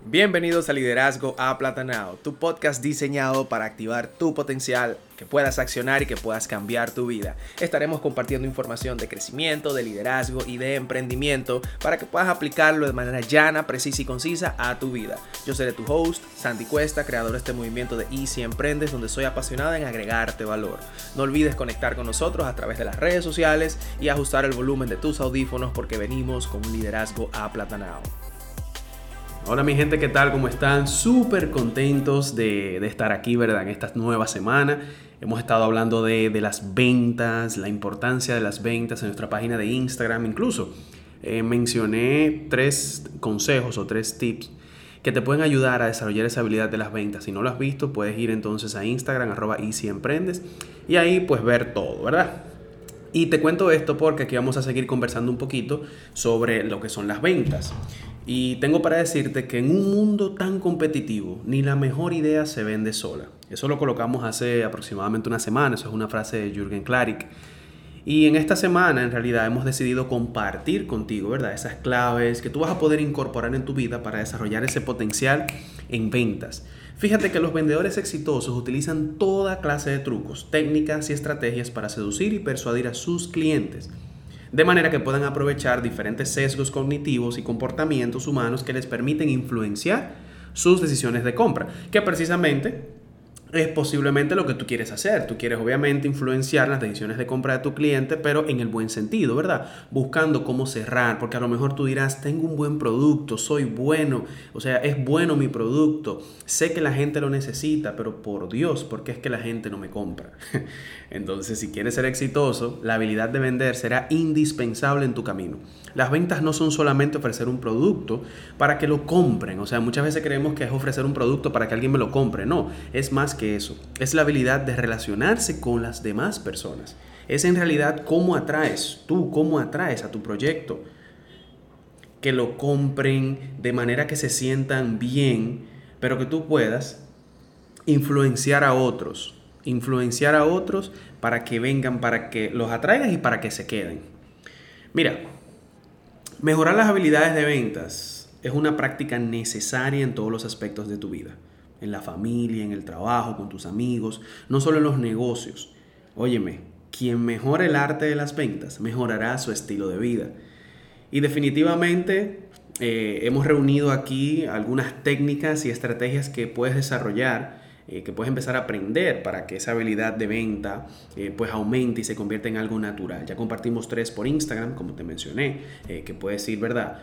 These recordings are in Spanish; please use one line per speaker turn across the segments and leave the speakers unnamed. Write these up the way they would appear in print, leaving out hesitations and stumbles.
Bienvenidos a Liderazgo Aplatanado, tu podcast diseñado para activar tu potencial, que puedas accionar y que puedas cambiar tu vida. Estaremos compartiendo información de crecimiento, de liderazgo y de emprendimiento para que puedas aplicarlo de manera llana, precisa y concisa a tu vida. Yo seré tu host, Sandy Cuesta, creador de este movimiento de Easy Emprendes, donde soy apasionada en agregarte valor. No olvides conectar con nosotros a través de las redes sociales y ajustar el volumen de tus audífonos porque venimos con un liderazgo aplatanado. Hola mi gente, ¿qué tal? ¿Cómo están? Súper contentos de estar aquí, ¿verdad? En esta nueva semana. Hemos estado hablando de las ventas, la importancia de las ventas en nuestra página de Instagram. Incluso mencioné 3 consejos o 3 tips que te pueden ayudar a desarrollar esa habilidad de las ventas. Si no lo has visto, puedes ir entonces a Instagram, @easyemprendes, y ahí pues ver todo, ¿verdad? Y te cuento esto porque aquí vamos a seguir conversando un poquito sobre lo que son las ventas. Y tengo para decirte que en un mundo tan competitivo, ni la mejor idea se vende sola. Eso lo colocamos hace aproximadamente una semana, eso es una frase de Jürgen Klarik. Y en esta semana, en realidad, hemos decidido compartir contigo, ¿verdad? Esas claves que tú vas a poder incorporar en tu vida para desarrollar ese potencial en ventas. Fíjate que los vendedores exitosos utilizan toda clase de trucos, técnicas y estrategias para seducir y persuadir a sus clientes, de manera que puedan aprovechar diferentes sesgos cognitivos y comportamientos humanos que les permiten influenciar sus decisiones de compra, que precisamente es posiblemente lo que tú quieres hacer. Tú quieres obviamente influenciar las decisiones de compra de tu cliente, pero en el buen sentido, ¿verdad? Buscando cómo cerrar, porque a lo mejor tú dirás, tengo un buen producto, soy bueno, o sea, es bueno mi producto, sé que la gente lo necesita, pero por Dios, ¿por qué es que la gente no me compra? Entonces, si quieres ser exitoso, la habilidad de vender será indispensable en tu camino. Las ventas no son solamente ofrecer un producto para que lo compren, o sea, muchas veces creemos que es ofrecer un producto para que alguien me lo compre. No, es más que eso, es la habilidad de relacionarse con las demás personas. Es en realidad cómo atraes a tu proyecto, que lo compren de manera que se sientan bien, pero que tú puedas influenciar a otros para que vengan, para que los atraigas y para que se queden. Mira, mejorar las habilidades de ventas es una práctica necesaria en todos los aspectos de tu vida. En la familia, en el trabajo, con tus amigos, no solo en los negocios. Óyeme, quien mejore el arte de las ventas, mejorará su estilo de vida. Y definitivamente hemos reunido aquí algunas técnicas y estrategias que puedes desarrollar, que puedes empezar a aprender para que esa habilidad de venta pues aumente y se convierta en algo natural. Ya compartimos 3 por Instagram, como te mencioné, que puedes ir, ¿verdad?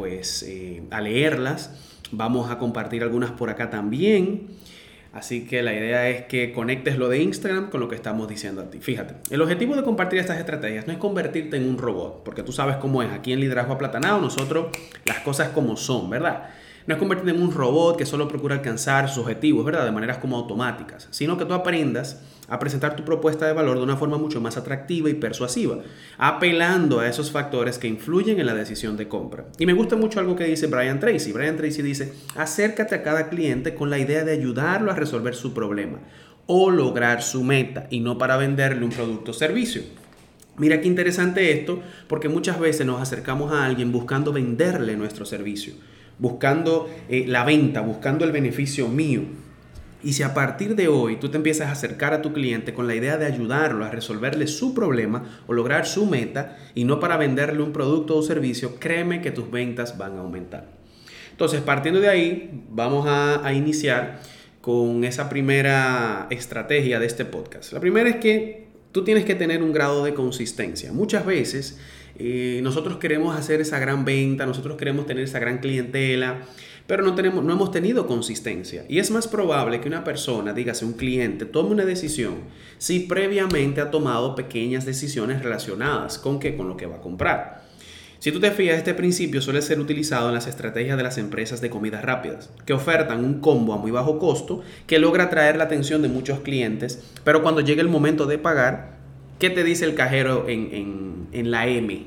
A leerlas. Vamos a compartir algunas por acá también. Así que la idea es que conectes lo de Instagram con lo que estamos diciendo a ti. Fíjate, el objetivo de compartir estas estrategias no es convertirte en un robot, porque tú sabes cómo es. Aquí en Liderazgo Aplatanado, nosotros las cosas como son, ¿verdad? No es convertirte en un robot que solo procura alcanzar sus objetivos, ¿verdad? De maneras como automáticas, sino que tú aprendas a presentar tu propuesta de valor de una forma mucho más atractiva y persuasiva, apelando a esos factores que influyen en la decisión de compra. Y me gusta mucho algo que dice Brian Tracy. Brian Tracy dice, acércate a cada cliente con la idea de ayudarlo a resolver su problema o lograr su meta y no para venderle un producto o servicio. Mira qué interesante esto, porque muchas veces nos acercamos a alguien buscando venderle nuestro servicio, buscando la venta, buscando el beneficio mío. Y si a partir de hoy tú te empiezas a acercar a tu cliente con la idea de ayudarlo a resolverle su problema o lograr su meta y no para venderle un producto o servicio, créeme que tus ventas van a aumentar. Entonces, partiendo de ahí, vamos a iniciar con esa primera estrategia de este podcast. La primera es que tú tienes que tener un grado de consistencia. Muchas veces nosotros queremos hacer esa gran venta, nosotros queremos tener esa gran clientela, pero no hemos tenido consistencia. Y es más probable que una persona, dígase un cliente, tome una decisión si previamente ha tomado pequeñas decisiones relacionadas con lo que va a comprar. Si tú te fijas, este principio suele ser utilizado en las estrategias de las empresas de comidas rápidas, que ofertan un combo a muy bajo costo que logra atraer la atención de muchos clientes, pero cuando llega el momento de pagar, ¿qué te dice el cajero en la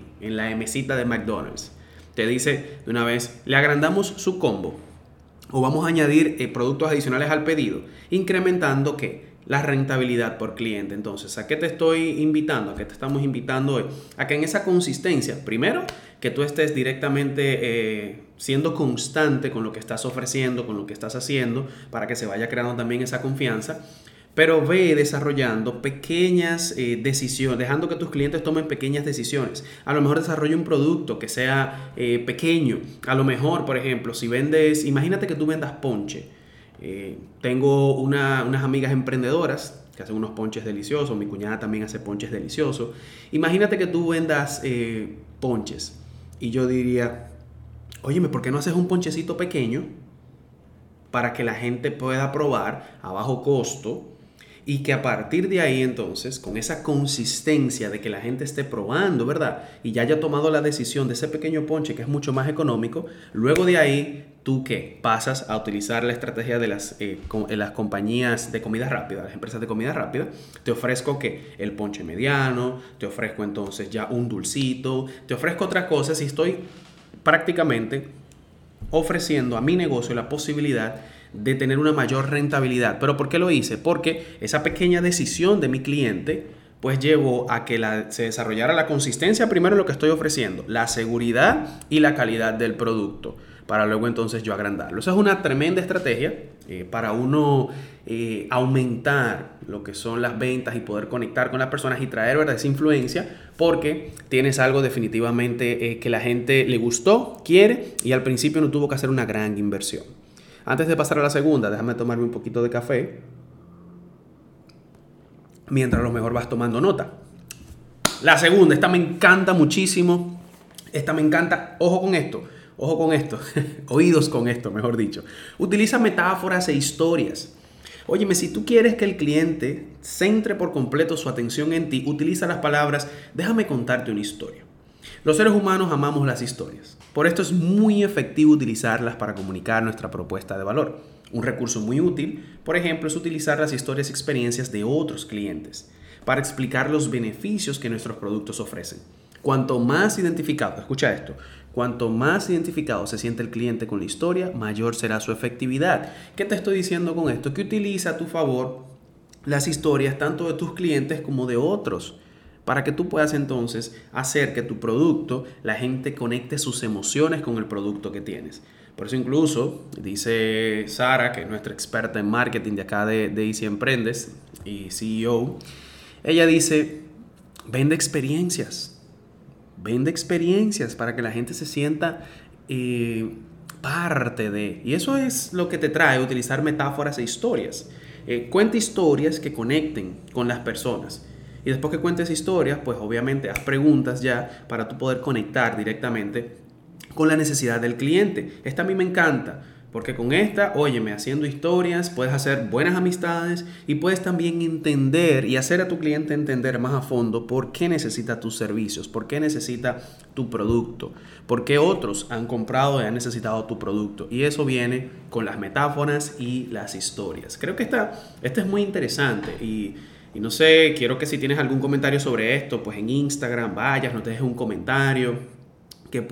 Mcita de McDonald's? Te dice de una vez, le agrandamos su combo o vamos a añadir productos adicionales al pedido, incrementando ¿qué? La rentabilidad por cliente. Entonces, ¿a qué te estoy invitando? ¿A qué te estamos invitando hoy? A que en esa consistencia, primero, que tú estés directamente siendo constante con lo que estás ofreciendo, con lo que estás haciendo, para que se vaya creando también esa confianza. Pero ve desarrollando pequeñas decisiones, dejando que tus clientes tomen pequeñas decisiones. A lo mejor desarrolla un producto que sea pequeño. A lo mejor, por ejemplo, si vendes, imagínate que tú vendas ponche. Tengo unas amigas emprendedoras que hacen unos ponches deliciosos. Mi cuñada también hace ponches deliciosos. Imagínate que tú vendas ponches. Y yo diría, óyeme, ¿por qué no haces un ponchecito pequeño para que la gente pueda probar a bajo costo? Y que a partir de ahí entonces, con esa consistencia de que la gente esté probando, ¿verdad? Y ya haya tomado la decisión de ese pequeño ponche que es mucho más económico, luego de ahí, ¿tú qué? Pasas a utilizar la estrategia de las compañías de comida rápida, las empresas de comida rápida. Te ofrezco que el ponche mediano, te ofrezco entonces ya un dulcito, te ofrezco otras cosas y estoy prácticamente ofreciendo a mi negocio la posibilidad de tener una mayor rentabilidad. ¿Pero por qué lo hice? Porque esa pequeña decisión de mi cliente pues llevó a que se desarrollara la consistencia primero en lo que estoy ofreciendo, la seguridad y la calidad del producto, para luego entonces yo agrandarlo. Esa es una tremenda estrategia para uno aumentar lo que son las ventas y poder conectar con las personas y traer, ¿verdad?, esa influencia, porque tienes algo definitivamente que la gente le gustó, quiere, y al principio no tuvo que hacer una gran inversión. Antes de pasar a la segunda, déjame tomarme un poquito de café mientras lo mejor vas tomando nota. La segunda, esta me encanta muchísimo. Esta me encanta. Ojo con esto, oídos con esto, mejor dicho. Utiliza metáforas e historias. Óyeme, si tú quieres que el cliente centre por completo su atención en ti, utiliza las palabras, déjame contarte una historia. Los seres humanos amamos las historias. Por esto es muy efectivo utilizarlas para comunicar nuestra propuesta de valor. Un recurso muy útil, por ejemplo, es utilizar las historias y experiencias de otros clientes para explicar los beneficios que nuestros productos ofrecen. Cuanto más identificado, escucha esto, cuanto más identificado se siente el cliente con la historia, mayor será su efectividad. ¿Qué te estoy diciendo con esto? Que utiliza a tu favor las historias tanto de tus clientes como de otros, para que tú puedas entonces hacer que tu producto, la gente conecte sus emociones con el producto que tienes. Por eso incluso dice Sara, que es nuestra experta en marketing de acá de Easy Emprendes y CEO, ella dice, vende experiencias para que la gente se sienta parte de. Y eso es lo que te trae utilizar metáforas e historias. Cuenta historias que conecten con las personas. Y después que cuentes historias, pues obviamente haz preguntas ya para tú poder conectar directamente con la necesidad del cliente. Esta a mí me encanta, porque con esta, óyeme, haciendo historias, puedes hacer buenas amistades y puedes también entender y hacer a tu cliente entender más a fondo por qué necesita tus servicios, por qué necesita tu producto, por qué otros han comprado y han necesitado tu producto. Y eso viene con las metáforas y las historias. Creo que esta es muy interesante y no sé, quiero que si tienes algún comentario sobre esto, pues en Instagram vayas, nos dejes un comentario que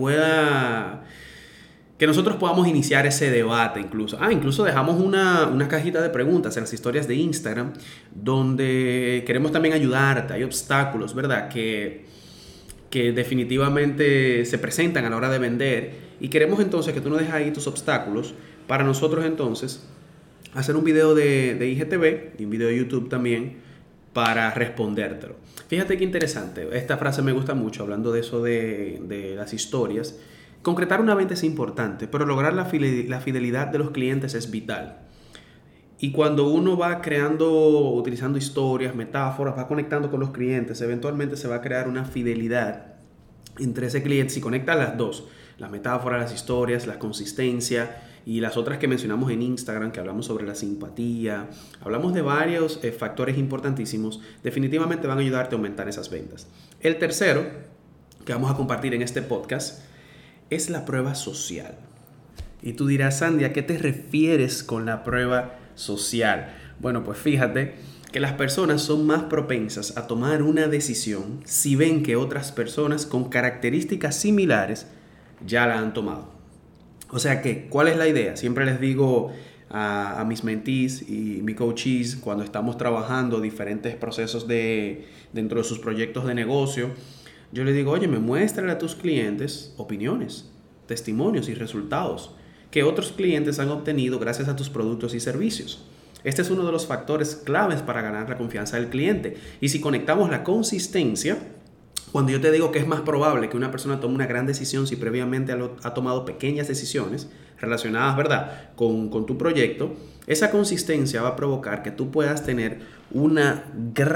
nosotros podamos iniciar ese debate incluso. Incluso dejamos una cajita de preguntas en las historias de Instagram donde queremos también ayudarte. Hay obstáculos, ¿verdad?, que definitivamente se presentan a la hora de vender y queremos entonces que tú nos dejes ahí tus obstáculos para nosotros entonces hacer un video de IGTV y un video de YouTube también para respondértelo. Fíjate qué interesante. Esta frase me gusta mucho, hablando de eso de las historias. Concretar una venta es importante, pero lograr la fidelidad de los clientes es vital. Y cuando uno va utilizando historias, metáforas, va conectando con los clientes, eventualmente se va a crear una fidelidad entre ese cliente. Si conectas las dos, las metáforas, las historias, la consistencia y las otras que mencionamos en Instagram, que hablamos sobre la simpatía, hablamos de varios factores importantísimos, definitivamente van a ayudarte a aumentar esas ventas. El tercero que vamos a compartir en este podcast es la prueba social. Y tú dirás, Sandy, ¿a qué te refieres con la prueba social? Bueno, pues fíjate que las personas son más propensas a tomar una decisión si ven que otras personas con características similares ya la han tomado. O sea que, ¿cuál es la idea? Siempre les digo a mis mentees y mis coaches cuando estamos trabajando diferentes procesos dentro de sus proyectos de negocio, yo les digo, oye, muéstrale a tus clientes opiniones. testimonios y resultados que otros clientes han obtenido gracias a tus productos y servicios. Este es uno de los factores claves para ganar la confianza del cliente. Y si conectamos la consistencia, cuando yo te digo que es más probable que una persona tome una gran decisión si previamente ha tomado pequeñas decisiones relacionadas, ¿verdad?, con tu proyecto, esa consistencia va a provocar que tú puedas tener una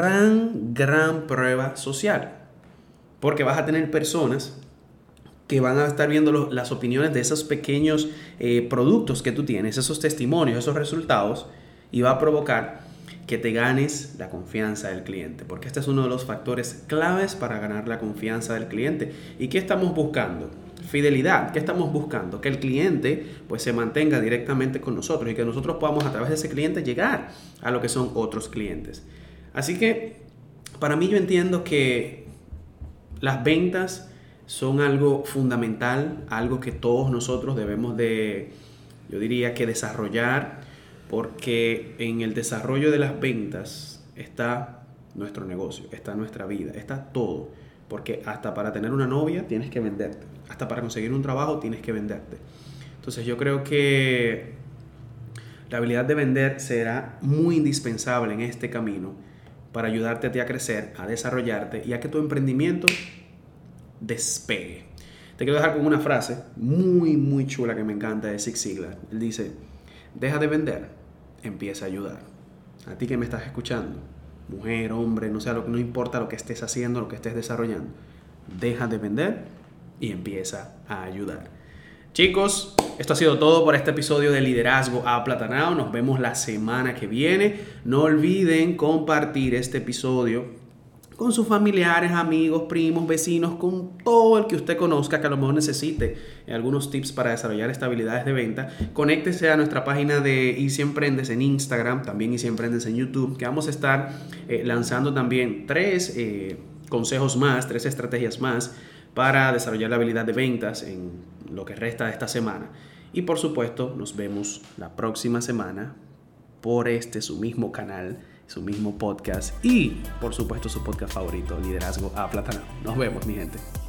gran prueba social. Porque vas a tener personas que van a estar viendo las opiniones de esos pequeños productos que tú tienes, esos testimonios, esos resultados, y va a provocar que te ganes la confianza del cliente, porque este es uno de los factores claves para ganar la confianza del cliente. ¿Y qué estamos buscando? Fidelidad. ¿Qué estamos buscando? Que el cliente pues se mantenga directamente con nosotros y que nosotros podamos a través de ese cliente llegar a lo que son otros clientes. Así que para mí yo entiendo que las ventas son algo fundamental, algo que todos nosotros debemos de, yo diría que desarrollar, porque en el desarrollo de las ventas está nuestro negocio, está nuestra vida, está todo. Porque hasta para tener una novia tienes que venderte, hasta para conseguir un trabajo tienes que venderte. Entonces yo creo que la habilidad de vender será muy indispensable en este camino para ayudarte a ti a crecer, a desarrollarte y a que tu emprendimiento despegue. Te quiero dejar con una frase muy chula que me encanta de Zig Ziglar. Él dice: deja de vender, empieza a ayudar. A ti que me estás escuchando, mujer, hombre, no importa lo que estés haciendo, lo que estés desarrollando, deja de vender y empieza a ayudar. Chicos, esto ha sido todo por este episodio de Liderazgo Aplatanado. Nos vemos la semana que viene. No olviden compartir este episodio con sus familiares, amigos, primos, vecinos, con todo el que usted conozca que a lo mejor necesite algunos tips para desarrollar estas habilidades de venta. Conéctese a nuestra página de Easy Emprendes en Instagram, también Easy Emprendes en YouTube, que vamos a estar lanzando también 3 consejos más, 3 estrategias más para desarrollar la habilidad de ventas en lo que resta de esta semana. Y por supuesto, nos vemos la próxima semana por su mismo canal, su mismo podcast y por supuesto su podcast favorito, Liderazgo Aplatanado. Nos vemos, mi gente.